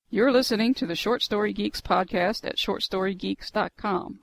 You're listening to the Short Story Geeks podcast at shortstorygeeks.com.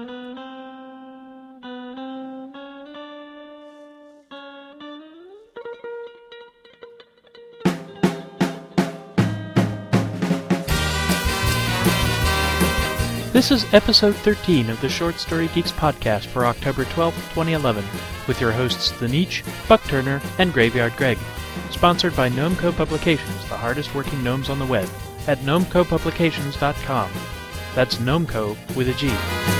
This is episode 13 of the Short Story Geeks podcast for October 12th, 2011, with your hosts The Niche, Buck Turner, and Graveyard Greg. Sponsored by Gnomeco Publications, the hardest working gnomes on the web, at gnomecopublications.com. That's Gnomeco with a G.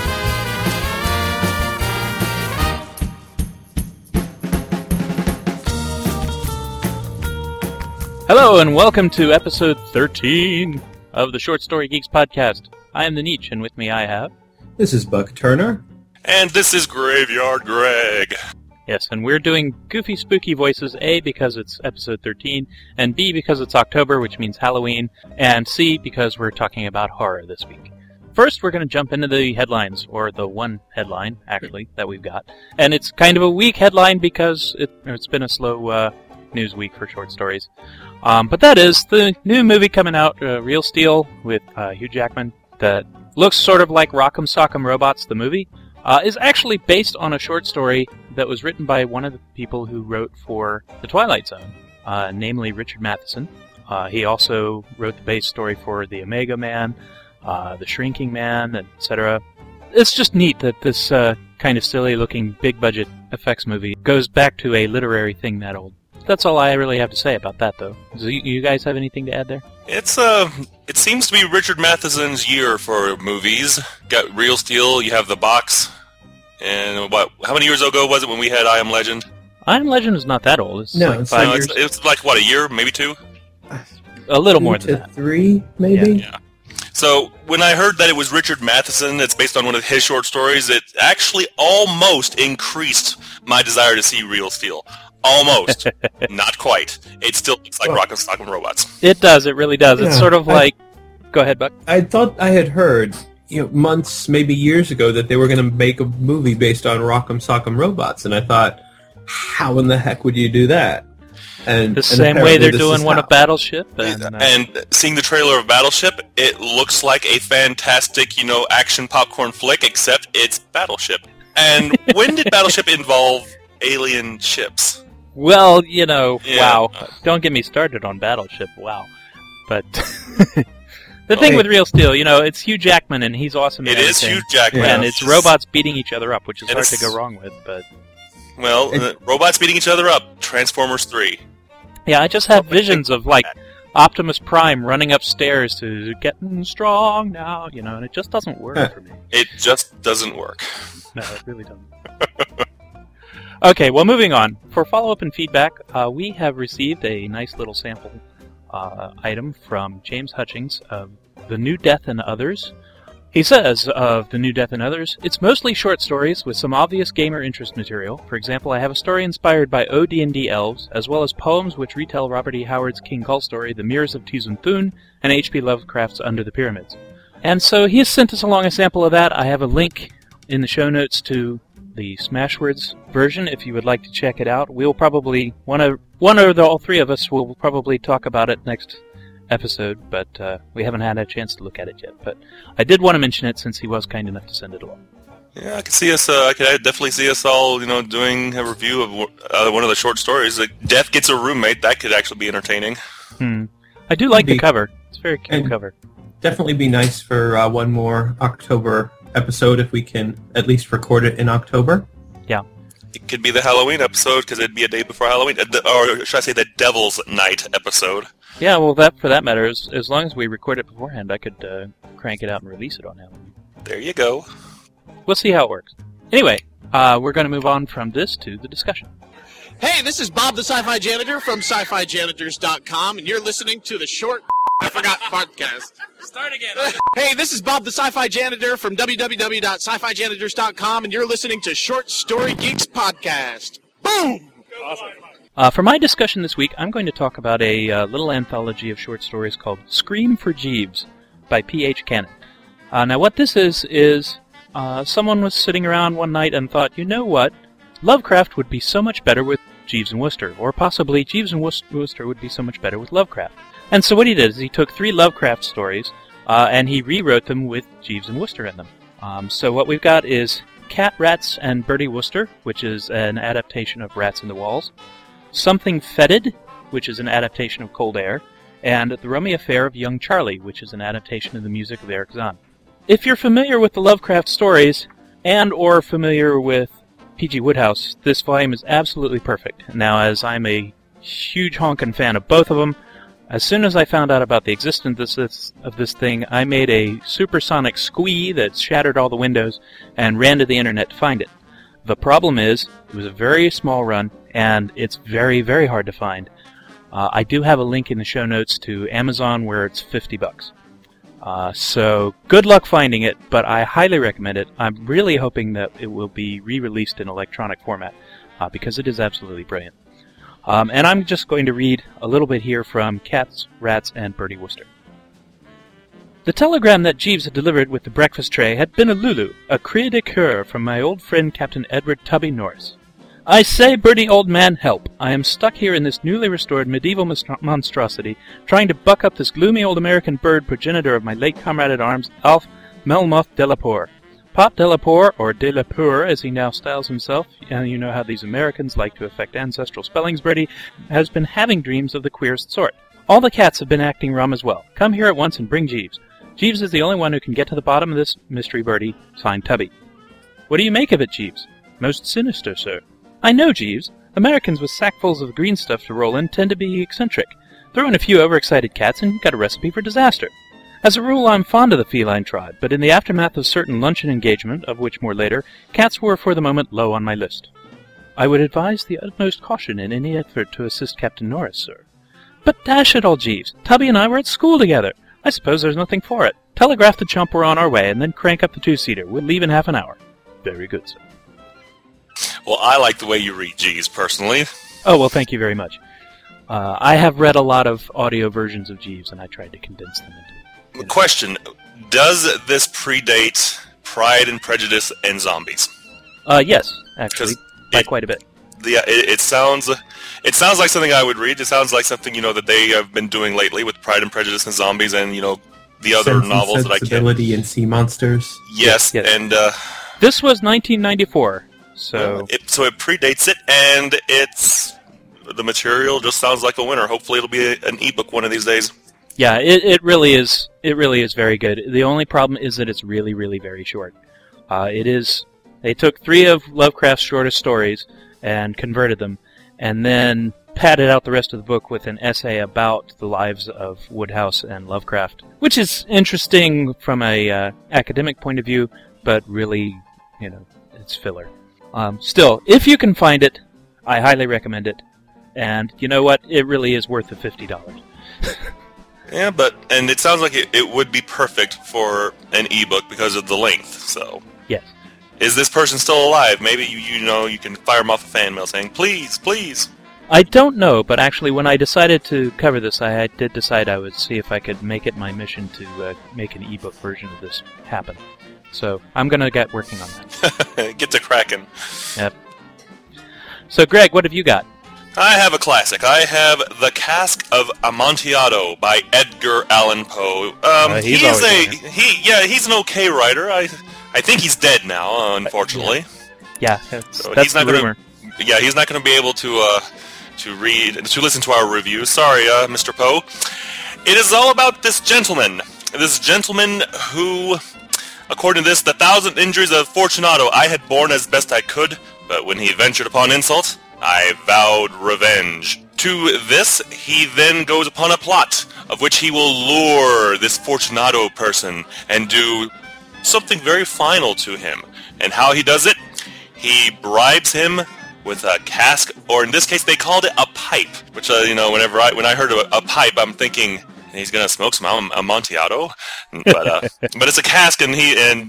Hello and welcome to episode 13 of the Short Story Geeks podcast. I am the Niche, and with me I have... This is Buck Turner. And this is Graveyard Greg. Yes, and we're doing goofy, spooky voices, A, because it's episode 13, and B, because it's October, which means Halloween, and C, because we're talking about horror this week. First, we're going to jump into the headlines, or the one headline, actually, that we've got. And it's kind of a weak headline because it's been a slow news week for short stories. But that is the new movie coming out, Real Steel, with Hugh Jackman, that looks sort of like Rock'em Sock'em Robots, the movie, is actually based on a short story that was written by one of the people who wrote for The Twilight Zone, namely Richard Matheson. He also wrote the base story for The Omega Man, The Shrinking Man, etc. It's just neat that this kind of silly-looking, big-budget effects movie goes back to a literary thing that old. That's all I really have to say about that, though. Do you guys have anything to add there? It seems to be Richard Matheson's year for movies. Got Real Steel, you have The Box, and how many years ago was it when we had I Am Legend? I Am Legend is not that old. It's like 5 years. It's like, what, a year? Maybe 2? A little more than that. 3, maybe? Yeah. So, when I heard that it was Richard Matheson, it's based on one of his short stories, it actually almost increased my desire to see Real Steel. Almost. Not quite. It still looks like Rock'em Sock'em Robots. It does. It really does. Yeah, it's sort of like... Go ahead, Buck. I thought I had heard, months, maybe years ago, that they were going to make a movie based on Rock'em Sock'em Robots, and I thought, how in the heck would you do that? And the same way they're doing one of Battleship. And seeing the trailer of Battleship, it looks like a fantastic, action popcorn flick, except it's Battleship. And when did Battleship involve alien ships? Well, wow. Don't get me started on Battleship, wow. But the thing with Real Steel, it's Hugh Jackman, and he's awesome. It is Hugh Jackman. And it's robots beating each other up, which is hard to go wrong with. But robots beating each other up, Transformers 3. Yeah, I just have visions of, Optimus Prime running upstairs to getting strong now, and it just doesn't work for me. It just doesn't work. No, it really doesn't. Okay, well, moving on. For follow-up and feedback, we have received a nice little sample item from James Hutchings of The New Death and Others. He says of The New Death and Others, it's mostly short stories with some obvious gamer interest material. For example, I have a story inspired by OD&D elves, as well as poems which retell Robert E. Howard's King Kull story, The Mirrors of Tizun Thun, and H.P. Lovecraft's Under the Pyramids. And so he has sent us along a sample of that. I have a link in the show notes to the Smashwords version, if you would like to check it out. We'll probably, one or all three of us will probably talk about it next episode, but we haven't had a chance to look at it yet. But I did want to mention it since he was kind enough to send it along. Yeah, I could see us. I could definitely see us all, doing a review of one of the short stories. Like Death Gets a Roommate. That could actually be entertaining. I do like the cover. It's a very cute cover. Definitely be nice for one more October episode if we can at least record it in October. Yeah. It could be the Halloween episode because it'd be a day before Halloween, or should I say the Devil's Night episode? Yeah, well, for that matter, as long as we record it beforehand, I could crank it out and release it on Halloween. There you go. We'll see how it works. Anyway, we're going to move on from this to the discussion. Hey, this is Bob the Sci-Fi Janitor from SciFiJanitors.com, and you're listening to the Short I Forgot podcast. Start again. Hey, this is Bob the Sci-Fi Janitor from www.scifijanitors.com, and you're listening to Short Story Geeks podcast. Boom! Awesome. For my discussion this week, I'm going to talk about a little anthology of short stories called Scream for Jeeves by P.H. Cannon. Now, what this is someone was sitting around one night and thought, you know what? Lovecraft would be so much better with Jeeves and Wooster, or possibly Jeeves and Wooster would be so much better with Lovecraft. And so what he did is he took 3 Lovecraft stories, and he rewrote them with Jeeves and Wooster in them. So what we've got is Cat, Rats, and Bertie Wooster, which is an adaptation of Rats in the Walls, Something Fetid, which is an adaptation of Cold Air, and The Rummy Affair of Young Charlie, which is an adaptation of the music of Eric Zahn. If you're familiar with the Lovecraft stories, and or familiar with P.G. Wodehouse, this volume is absolutely perfect. Now, as I'm a huge honkin' fan of both of them, as soon as I found out about the existence of this thing, I made a supersonic squee that shattered all the windows and ran to the internet to find it. The problem is, it was a very small run, and it's very, very hard to find. I do have a link in the show notes to Amazon where it's $50. So good luck finding it, but I highly recommend it. I'm really hoping that it will be re-released in electronic format, because it is absolutely brilliant. And I'm just going to read a little bit here from Cats, Rats, and Bertie Wooster. The telegram that Jeeves had delivered with the breakfast tray had been a Lulu, a cri de coeur from my old friend Captain Edward Tubby Norris. I say, Bertie, old man, help. I am stuck here in this newly restored medieval monstrosity, trying to buck up this gloomy old American bird progenitor of my late comrade at arms, Alf Melmoth Delapour. Pop Delapour, or Delapour, as he now styles himself, and you know how these Americans like to affect ancestral spellings, Bertie, has been having dreams of the queerest sort. All the cats have been acting rum as well. Come here at once and bring Jeeves. Jeeves is the only one who can get to the bottom of this mystery, Bertie. Signed, Tubby. What do you make of it, Jeeves? Most sinister, sir. I know, Jeeves. Americans with sackfuls of green stuff to roll in tend to be eccentric. Throw in a few overexcited cats and you've got a recipe for disaster. As a rule, I'm fond of the feline tribe, but in the aftermath of certain luncheon engagement, of which more later, cats were for the moment low on my list. I would advise the utmost caution in any effort to assist Captain Norris, sir. But dash it all, Jeeves. Tubby and I were at school together. I suppose there's nothing for it. Telegraph the chump we're on our way, and then crank up the 2-seater. We'll leave in half an hour. Very good, sir. Well, I like the way you read Jeeves, personally. Oh, well, thank you very much. I have read a lot of audio versions of Jeeves, and I tried to condense them into... Question, does this predate Pride and Prejudice and Zombies? Yes, actually, by quite a bit. Yeah, it sounds like something I would read. It sounds like something, that they have been doing lately with Pride and Prejudice and Zombies and, the other Sense novels that I can... Sensibility and Sea Monsters. Yes, yes. And... This was 1994, so... it predates it, and the material just sounds like a winner. Hopefully it'll be an ebook one of these days. Yeah, it really is. It really is very good. The only problem is that it's really, really very short. They took 3 of Lovecraft's shortest stories and converted them, and then padded out the rest of the book with an essay about the lives of Wodehouse and Lovecraft, which is interesting from a academic point of view, but really, it's filler. Still, if you can find it, I highly recommend it. And you know what? It really is worth the $50. Yeah, and it sounds like it would be perfect for an ebook because of the length, so... Yes. Is this person still alive? Maybe, you can fire them off a fan mail saying, please, please. I don't know, but actually when I decided to cover this, I did decide I would see if I could make it my mission to make an ebook version of this happen. So, I'm going to get working on that. Get to cracking. Yep. So, Greg, what have you got? I have a classic. I have The Cask of Amontillado by Edgar Allan Poe. He's an okay writer. I think he's dead now, unfortunately. Yeah, that's the rumor. He's not going to be able to listen to our review. Sorry, Mr. Poe. It is all about this gentleman. This gentleman who, according to this, the 1,000 injuries of Fortunato I had borne as best I could, but when he ventured upon insult, I vowed revenge. To this, he then goes upon a plot of which he will lure this Fortunato person and do something very final to him. And how he does it? He bribes him with a cask, or in this case, they called it a pipe. Which, when I heard of a pipe, I'm thinking he's gonna smoke some Amontillado, but it's a cask, and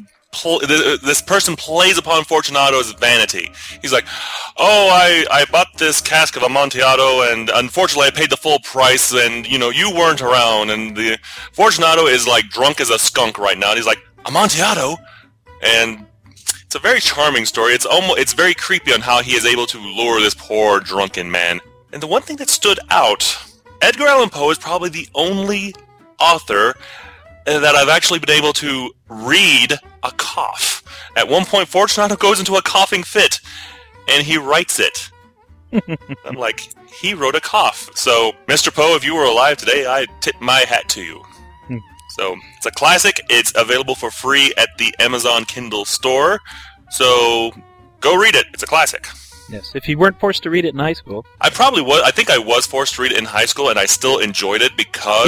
this person plays upon Fortunato's vanity. He's like, oh, I bought this cask of Amontillado, and unfortunately I paid the full price, and, you weren't around, and the Fortunato is, drunk as a skunk right now, and he's like, Amontillado? And it's a very charming story. It's very creepy on how he is able to lure this poor drunken man. And the one thing that stood out Edgar Allan Poe is probably the only author that I've actually been able to read a cough. At one point, Fortunato goes into a coughing fit, and he writes it. I'm like, he wrote a cough. So, Mr. Poe, if you were alive today, I tip my hat to you. So, it's a classic. It's available for free at the Amazon Kindle store. So, go read it. It's a classic. Yes, if you weren't forced to read it in high school. I probably was. I think I was forced to read it in high school, and I still enjoyed it because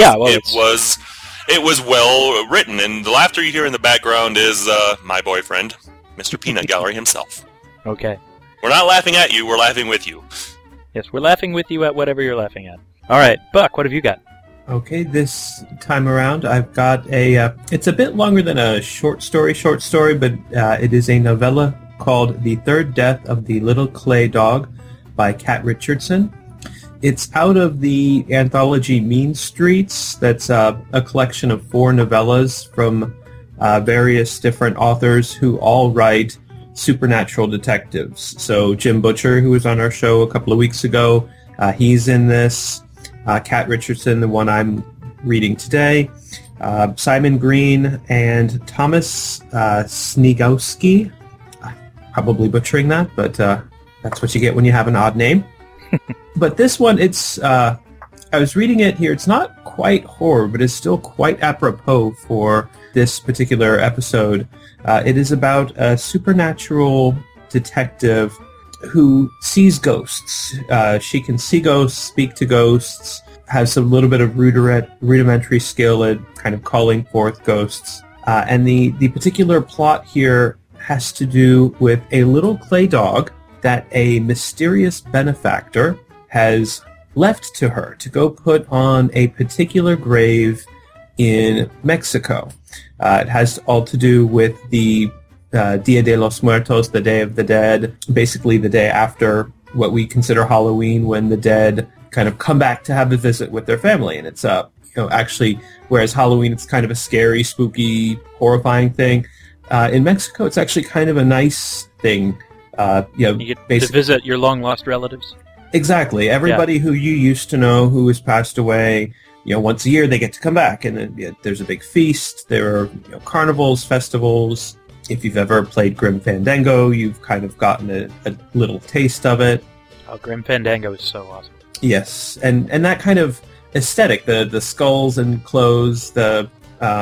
it was well written. And the laughter you hear in the background is my boyfriend, Mr. Peanut Gallery himself. Okay. We're not laughing at you. We're laughing with you. Yes, we're laughing with you at whatever you're laughing at. All right, Buck, what have you got? Okay, this time around I've got it's a bit longer than a short story, but it is a novella called The Third Death of the Little Clay Dog by Kat Richardson. It's out of the anthology Mean Streets. That's a collection of 4 novellas from various different authors who all write supernatural detectives. So Jim Butcher, who was on our show a couple of weeks ago, he's in this. Kat Richardson, the one I'm reading today. Simon Green and Thomas Snigowski. Probably butchering that, but that's what you get when you have an odd name. But this one, I was reading it here. It's not quite horror, but it's still quite apropos for this particular episode. It is about a supernatural detective who sees ghosts. She can see ghosts, speak to ghosts, has a little bit of rudimentary skill at kind of calling forth ghosts. And the particular plot here has to do with a little clay dog that a mysterious benefactor has left to her to go put on a particular grave in Mexico. It has all to do with the Dia de los Muertos, the Day of the Dead, basically the day after what we consider Halloween, when the dead kind of come back to have a visit with their family. And it's actually, whereas Halloween, it's kind of a scary, spooky, horrifying thing. In Mexico, it's actually kind of a nice thing. You get to visit your long-lost relatives? Exactly. Everybody who you used to know who has passed away, once a year they get to come back, and then there's a big feast. There are carnivals, festivals. If you've ever played Grim Fandango, you've kind of gotten a little taste of it. Oh, Grim Fandango is so awesome. Yes, and that kind of aesthetic, the skulls and clothes, the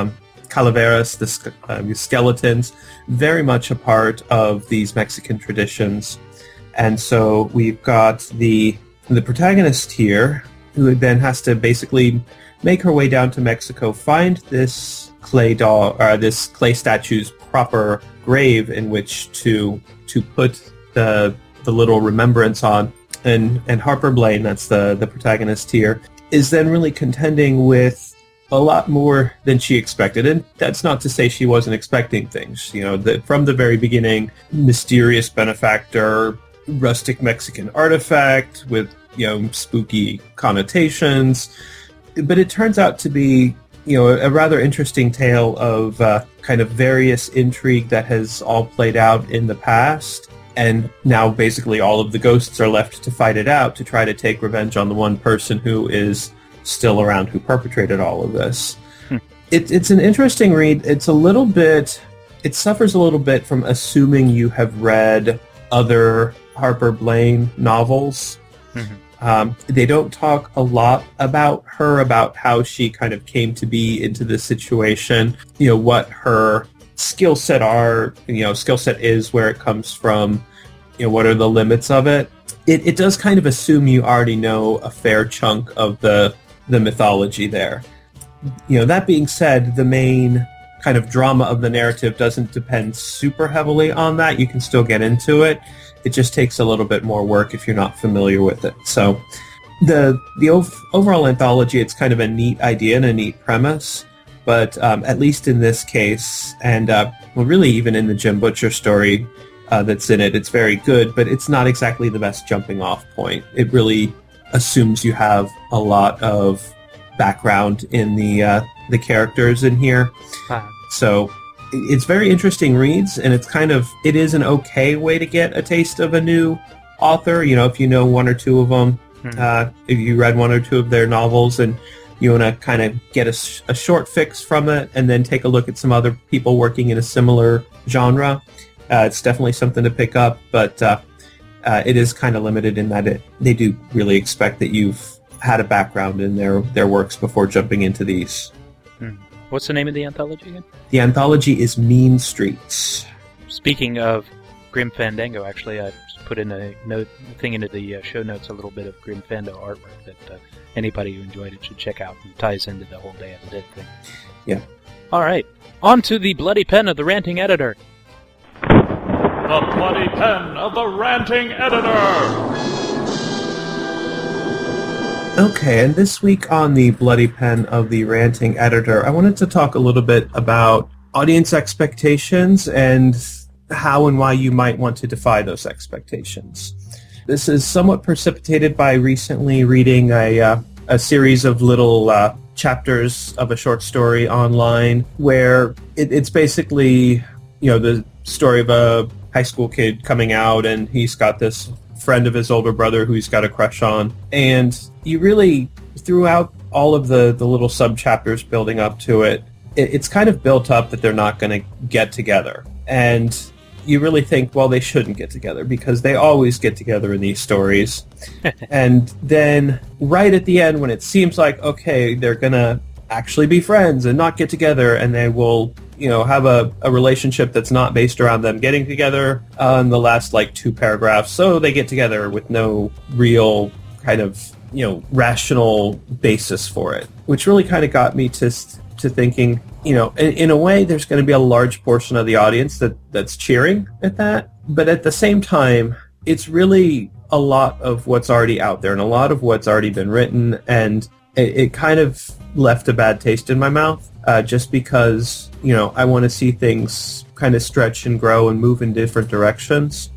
calaveras, the skeletons, very much a part of these Mexican traditions. And so we've got the protagonist here, who then has to basically make her way down to Mexico, find this clay statue's proper grave in which to put the little remembrance on. And Harper Blaine, that's the protagonist here, is then really contending with a lot more than she expected. And that's not to say she wasn't expecting things. From the very beginning, mysterious benefactor, rustic Mexican artifact with, spooky connotations. But it turns out to be, a rather interesting tale of kind of various intrigue that has all played out in the past. And now basically all of the ghosts are left to fight it out, to try to take revenge on the one person who is still around, who perpetrated all of this. It's an interesting read. It suffers a little bit from assuming you have read other Harper Blaine novels. Mm-hmm. They don't talk a lot about her, about how she kind of came to be into this situation, what her skill set is, where it comes from, what are the limits of it. It does kind of assume you already know a fair chunk of the mythology there. That being said, the main kind of drama of the narrative doesn't depend super heavily on that. You can still get into it. It just takes a little bit more work if you're not familiar with it. So the overall anthology, it's kind of a neat idea and a neat premise. But at least in this case, and really even in the Jim Butcher story that's in it, it's very good, but it's not exactly the best jumping off point. It really assumes you have a lot of background in the characters in here. So it's very interesting reads, and it is an okay way to get a taste of a new author. If you know one or two of them, If you read one or two of their novels and you want to kind of get a short fix from it and then take a look at some other people working in a similar genre, it's definitely something to pick up, but it is kind of limited in that they do really expect that you've had a background in their works before jumping into these. What's the name of the anthology again? The anthology is Mean Streets. Speaking of Grim Fandango, actually, I put in a thing into the show notes, a little bit of Grim Fandango artwork that anybody who enjoyed it should check out, and ties into the whole Day of the Dead thing. Yeah. All right, on to the bloody pen of the ranting editor. The bloody pen of the ranting editor! Okay, and this week on the bloody pen of the ranting editor, I wanted to talk a little bit about audience expectations and how and why you might want to defy those expectations. This is somewhat precipitated by recently reading a series of little chapters of a short story online where it's basically, the story of a high school kid coming out, and he's got this friend of his older brother who he's got a crush on. And you really, throughout all of the little sub-chapters building up to it, it's kind of built up that they're not going to get together. And you really think, well, they shouldn't get together because they always get together in these stories. And then right at the end, when it seems like, okay, they're going to actually be friends and not get together, and they will, have a relationship that's not based around them getting together in the last, 2 paragraphs. So they get together with no real kind of, rational basis for it, which really kind of got me to thinking, in a way, there's going to be a large portion of the audience that's cheering at that. But at the same time, it's really a lot of what's already out there and a lot of what's already been written. And it kind of left a bad taste in my mouth just because, I want to see things kind of stretch and grow and move in different directions.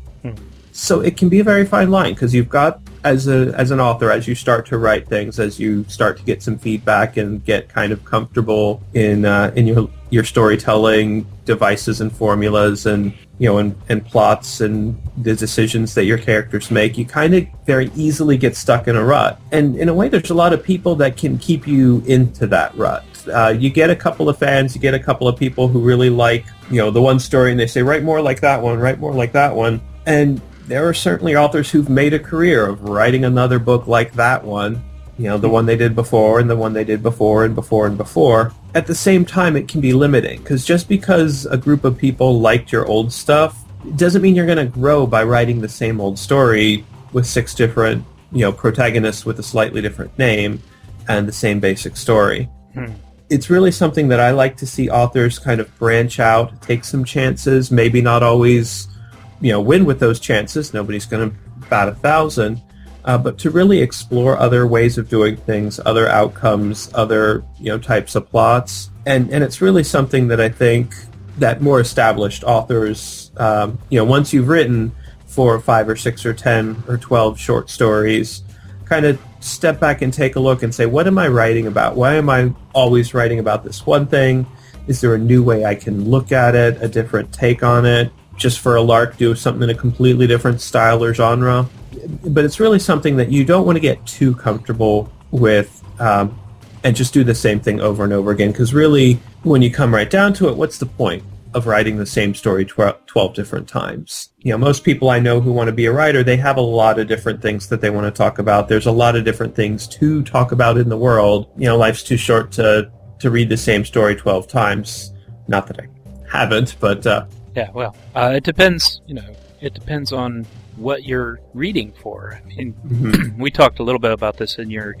So it can be a very fine line because you've got, as an author, as you start to write things, as you start to get some feedback and get kind of comfortable in your storytelling devices and formulas and and plots and the decisions that your characters make, you kind of very easily get stuck in a rut. And in a way, there's a lot of people that can keep you into that rut. You get a couple of fans, you get a couple of people who really like the one story, and they say, write more like that one, write more like that one. And there are certainly authors who've made a career of writing another book like that one, the one they did before and the one they did before and before and before. At the same time, it can be limiting, because just because a group of people liked your old stuff, it doesn't mean you're going to grow by writing the same old story with 6 different, protagonists with a slightly different name and the same basic story. It's really something that I like to see authors kind of branch out, take some chances, maybe not always win with those chances. Nobody's going to bat 1,000. But to really explore other ways of doing things, other outcomes, other types of plots, and it's really something that I think that more established authors, once you've written 4 or 5 or 6 or 10 or 12 short stories, kind of step back and take a look and say, what am I writing about? Why am I always writing about this one thing? Is there a new way I can look at it, a different take on it? Just for a lark, do something in a completely different style or genre. But it's really something that you don't want to get too comfortable with and just do the same thing over and over again. Because really, when you come right down to it, what's the point of writing the same story 12 different times? Most people I know who want to be a writer, they have a lot of different things that they want to talk about. There's a lot of different things to talk about in the world. Life's too short to read the same story 12 times. Not that I haven't, but... Yeah, well, it depends, it depends on what you're reading for. I mean, we talked a little bit about this in your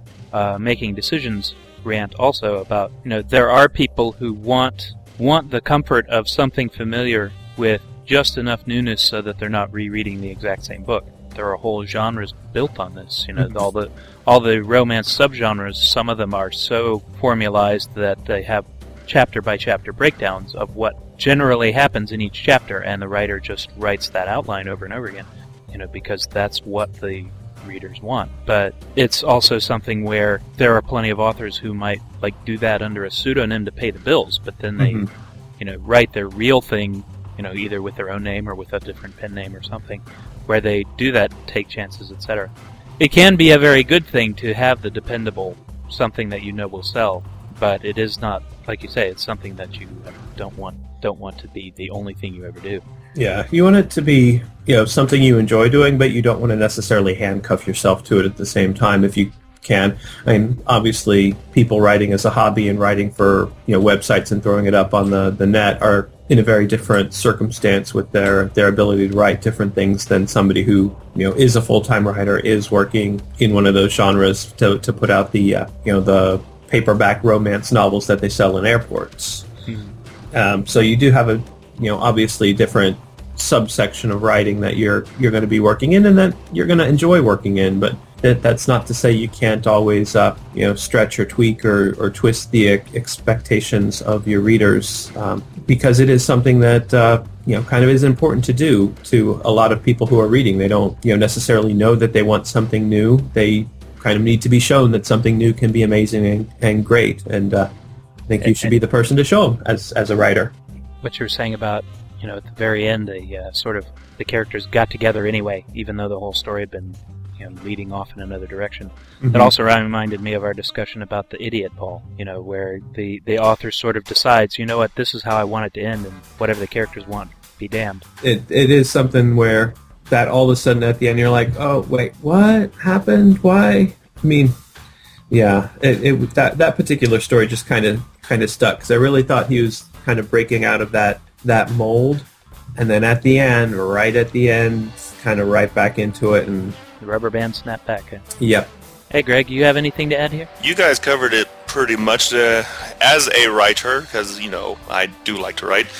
Making Decisions rant also about, there are people who want the comfort of something familiar with just enough newness so that they're not rereading the exact same book. There are whole genres built on this, all the romance subgenres, some of them are so formalized that they have chapter by chapter breakdowns of what generally happens in each chapter, and the writer just writes that outline over and over again, because that's what the readers want. But it's also something where there are plenty of authors who might do that under a pseudonym to pay the bills, but then they write their real thing, either with their own name or with a different pen name or something, where they do that, take chances, etc. It can be a very good thing to have the dependable something that you know will sell, but it is not, like you say, it's something that you don't want to be the only thing you ever do. Yeah, you want it to be, something you enjoy doing, but you don't want to necessarily handcuff yourself to it at the same time if you can. I mean, obviously, people writing as a hobby and writing for, websites and throwing it up on the net are in a very different circumstance with their ability to write different things than somebody who, is a full-time writer, is working in one of those genres to put out the, the paperback romance novels that they sell in airports. So you do have a, obviously different subsection of writing that you're going to be working in and that you're going to enjoy working in, but that's not to say you can't always, stretch or tweak or twist the expectations of your readers, because it is something that, kind of is important to do to a lot of people who are reading. They don't, necessarily know that they want something new. They kind of need to be shown that something new can be amazing and great, and I think you should be the person to show them as a writer. What you were saying about, at the very end, the characters got together anyway, even though the whole story had been, leading off in another direction. Mm-hmm. That also reminded me of our discussion about The Idiot, Paul, where the author sort of decides, this is how I want it to end, and whatever the characters want, be damned. It is something where that all of a sudden at the end you're like, oh, wait, what happened? Why? I mean, yeah, that particular story just kind of stuck, because I really thought he was kind of breaking out of that mold, and then right at the end, kind of right back into it, and the rubber band snapped back. Yep. Hey, Greg, you have anything to add here? You guys covered it pretty much. As a writer, because, I do like to write,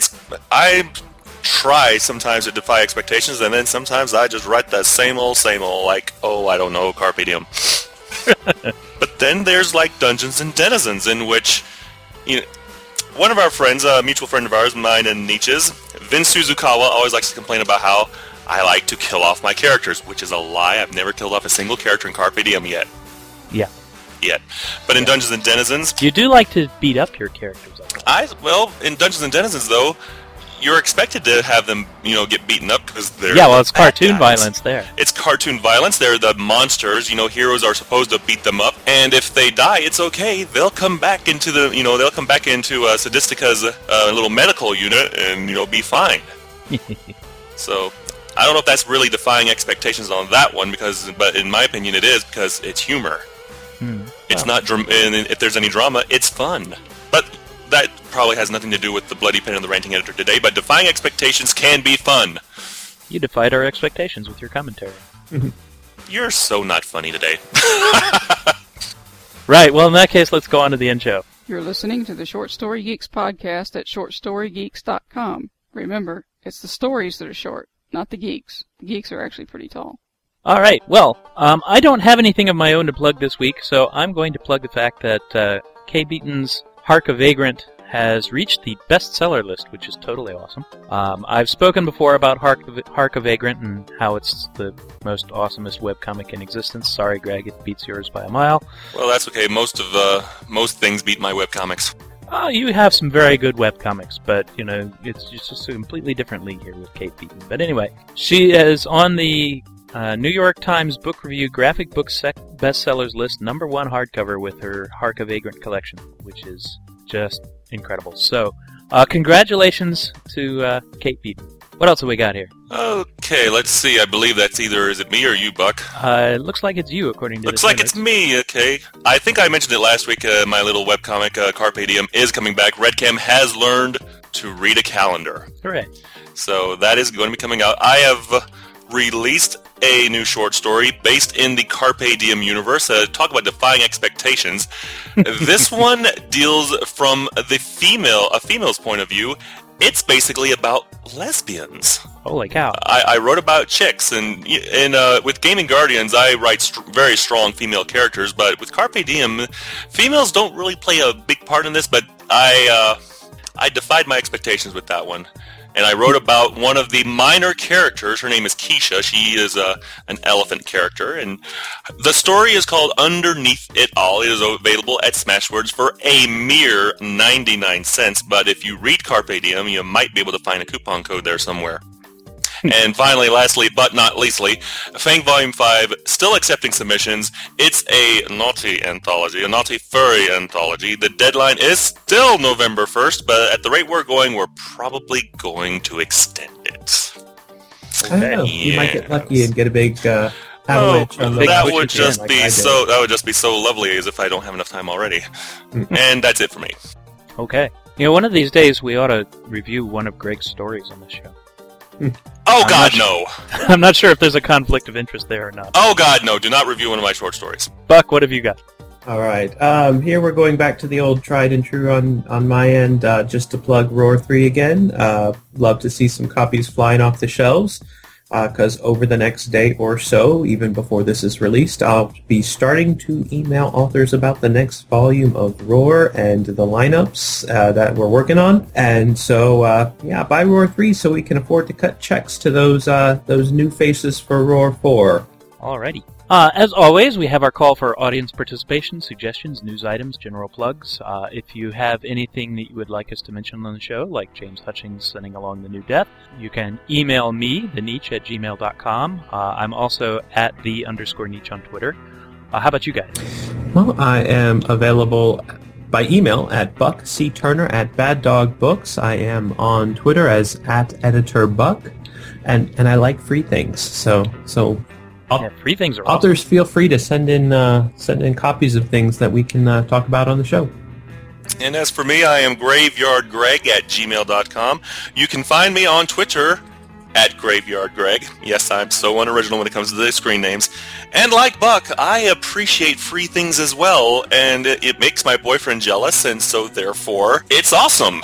I try sometimes to defy expectations, and then sometimes I just write the same old, like, I don't know, Carpe Diem. But then there's, like, Dungeons and Denizens, in which, one of our friends, a mutual friend of ours, mine and Nietzsche's, Vince Suzukawa, always likes to complain about how I like to kill off my characters, which is a lie. I've never killed off a single character in Carpe Diem yet. Yeah. Yet. But in Dungeons and Denizens... You do like to beat up your characters, I think. Well, in Dungeons and Denizens, though, you're expected to have them, get beaten up because they're... Yeah, well, it's cartoon violence there. It's cartoon violence. They're the monsters. Heroes are supposed to beat them up. And if they die, it's okay. They'll come back into Sadistica's little medical unit and, be fine. So... I don't know if that's really defying expectations on that one, but in my opinion it is, because it's humor. It's not, and if there's any drama, it's fun. But that probably has nothing to do with the Bloody Pen and the Ranting Editor today, but defying expectations can be fun. You defied our expectations with your commentary. You're so not funny today. Right, well in that case, let's go on to the intro. You're listening to the Short Story Geeks podcast at shortstorygeeks.com. Remember, it's the stories that are short, not the geeks. The geeks are actually pretty tall. All right, well, I don't have anything of my own to plug this week, so I'm going to plug the fact that Kay Beaton's Hark a Vagrant has reached the bestseller list, which is totally awesome. I've spoken before about Hark a Vagrant and how it's the most awesomest webcomic in existence. Sorry, Greg, it beats yours by a mile. Well, that's okay. Most things beat my webcomics. You have some very good webcomics, but, it's just a completely different league here with Kate Beaton. But anyway, she is on the New York Times Book Review Graphic Book Bestsellers list, #1 hardcover with her Hark a Vagrant collection, which is just incredible. So, congratulations to Kate Beaton. What else have we got here? Okay, let's see. I believe that's is it me or you, Buck? It looks like it's you, according to Looks like it's me, okay. I think I mentioned it last week, my little webcomic, Carpe Diem, is coming back. Redcam has learned to read a calendar. Hooray. So that is going to be coming out. I have released a new short story based in the Carpe Diem universe. Talk about defying expectations. This one deals from a female's point of view. It's basically about lesbians. Holy cow. I wrote about chicks, and with Gaming Guardians, I write very strong female characters, but with Carpe Diem, females don't really play a big part in this, but I defied my expectations with that one. And I wrote about one of the minor characters. Her name is Keisha. She is an elephant character. And the story is called Underneath It All. It is available at Smashwords for a mere 99 cents. But if you read Carpe Diem, you might be able to find a coupon code there somewhere. And finally, lastly, but not leastly, Fang Volume 5, still accepting submissions. It's a naughty anthology, a naughty furry anthology. The deadline is still November 1st, but at the rate we're going, we're probably going to extend it. I don't know. You might get lucky and get a big avalanche on the that would just be so. That would just be so lovely, as if I don't have enough time already. And that's it for me. Okay. One of these days we ought to review one of Greg's stories on this show. Oh God, no! I'm not sure if there's a conflict of interest there or not. Oh God, no! Do not review one of my short stories. Buck, what have you got? All right. Here we're going back to the old tried and true on my end, just to plug Roar 3 again. Love to see some copies flying off the shelves, because over the next day or so, even before this is released, I'll be starting to email authors about the next volume of Roar and the lineups that we're working on. And so, buy Roar 3 so we can afford to cut checks to those new faces for Roar 4. Alrighty. As always, we have our call for audience participation, suggestions, news items, general plugs. If you have anything that you would like us to mention on the show, like James Hutchings sending along the new death, you can email me, theneach@gmail.com. I'm also at @the_Neach on Twitter. How about you guys? Well, I am available by email at buckcturner@BadDogBooks. I am on Twitter as @EditorBuck, and I like free things, so free things are awesome. Authors, feel free to send in copies of things that we can talk about on the show. And as for me, I am graveyardgreg@gmail.com. You can find me on Twitter @graveyardgreg. Yes, I'm so unoriginal when it comes to the screen names. And like Buck, I appreciate free things as well, and it makes my boyfriend jealous, and so therefore, it's awesome.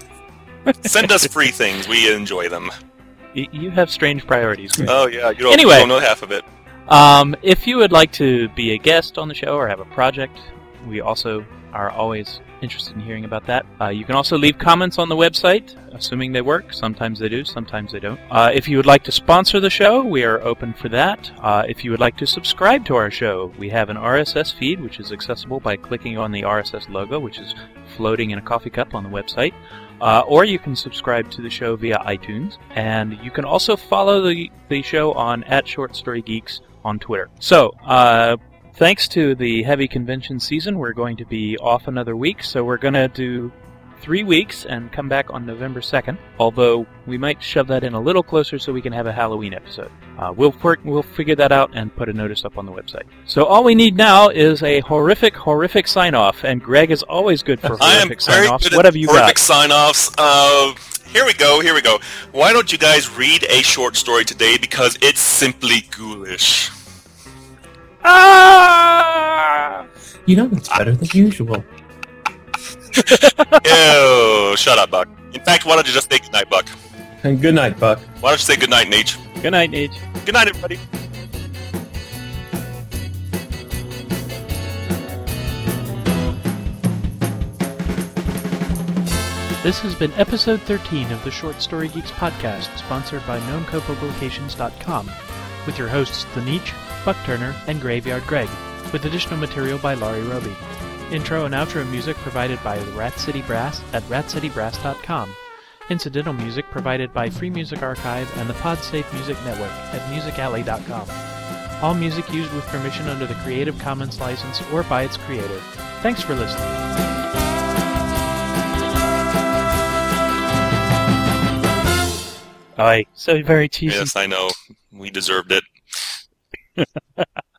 Send us free things. We enjoy them. You have strange priorities. Oh, yeah. You don't know half of it. If you would like to be a guest on the show or have a project, we also are always interested in hearing about that. You can also leave comments on the website, assuming they work. Sometimes they do, sometimes they don't. If you would like to sponsor the show, we are open for that. If you would like to subscribe to our show, we have an RSS feed, which is accessible by clicking on the RSS logo, which is floating in a coffee cup on the website. Or you can subscribe to the show via iTunes, and you can also follow the show on @ShortStoryGeeks on Twitter. So, thanks to the heavy convention season, we're going to be off another week, so we're going to do 3 weeks and come back on November 2nd, although we might shove that in a little closer so we can have a Halloween episode. We'll figure that out and put a notice up on the website. So all we need now is a horrific sign-off, and Greg is always good for horrific sign-offs. What have you got? Horrific sign-offs. Here we go. Why don't you guys read a short story today, because it's simply ghoulish. Ah! That's better than usual. Ew, shut up, Buck. In fact, why don't you just say goodnight, Buck? And good night, Buck. Why don't you say goodnight, Neach? Good night, Neach. Good night, everybody. This has been episode 13 of the Short Story Geeks podcast, sponsored by GnomeCoPublications.com, with your hosts The Neach, Buck Turner, and Graveyard Greg, with additional material by Laurie Roby. Intro and outro music provided by the Rat City Brass at ratcitybrass.com. Incidental music provided by Free Music Archive and the PodSafe Music Network at musicalley.com. All music used with permission under the Creative Commons license or by its creator. Thanks for listening. Aye, so very cheesy. Yes, I know. We deserved it.